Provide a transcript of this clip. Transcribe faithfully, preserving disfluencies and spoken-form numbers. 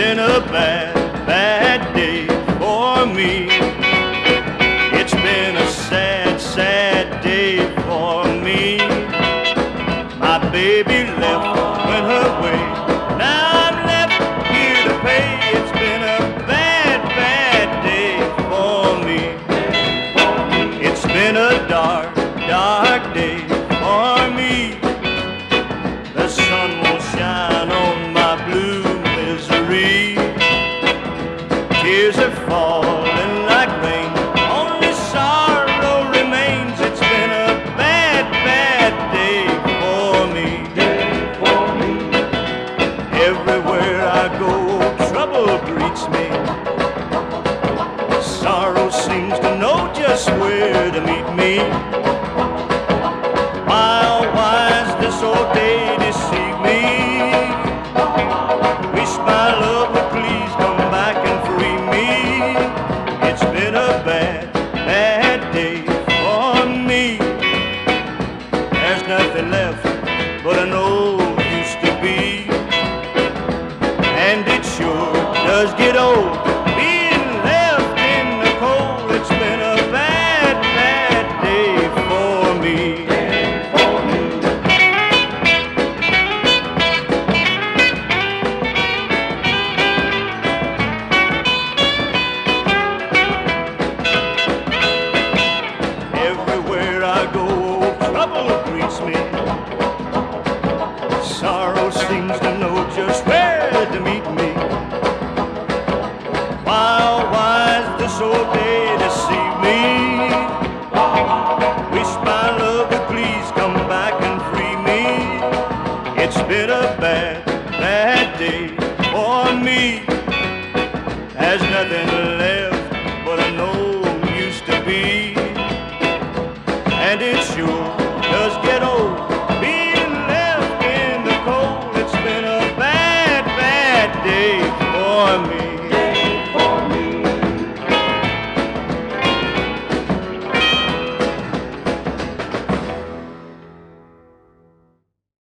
been a bad, bad day for me. It's been a sad, sad day for me. My baby left, went her way. Now I'm left here to pay. It's been a bad, bad day for me. It's been a dark, dark day for me. The sun won't shine on my blue misery. Tears are falling like rain. Only sorrow remains. It's been a bad, bad day for me. Everywhere I go, trouble greets me. Sorrow seems to know just where to meet me. Why, oh, why is this old day deceive me? Wish my love would please come back and free me. It's been a bad, bad day for me. There's nothing left but an old used to be. And it sure does get old being left in the cold. It's been a bad, bad day for me. Everywhere I go, trouble greets me. Sorrow seems to know just where to meet me. Why, oh, why is this old day deceive me? Wish my love would please come back and free me. It's been a bad, bad day for me. There's nothing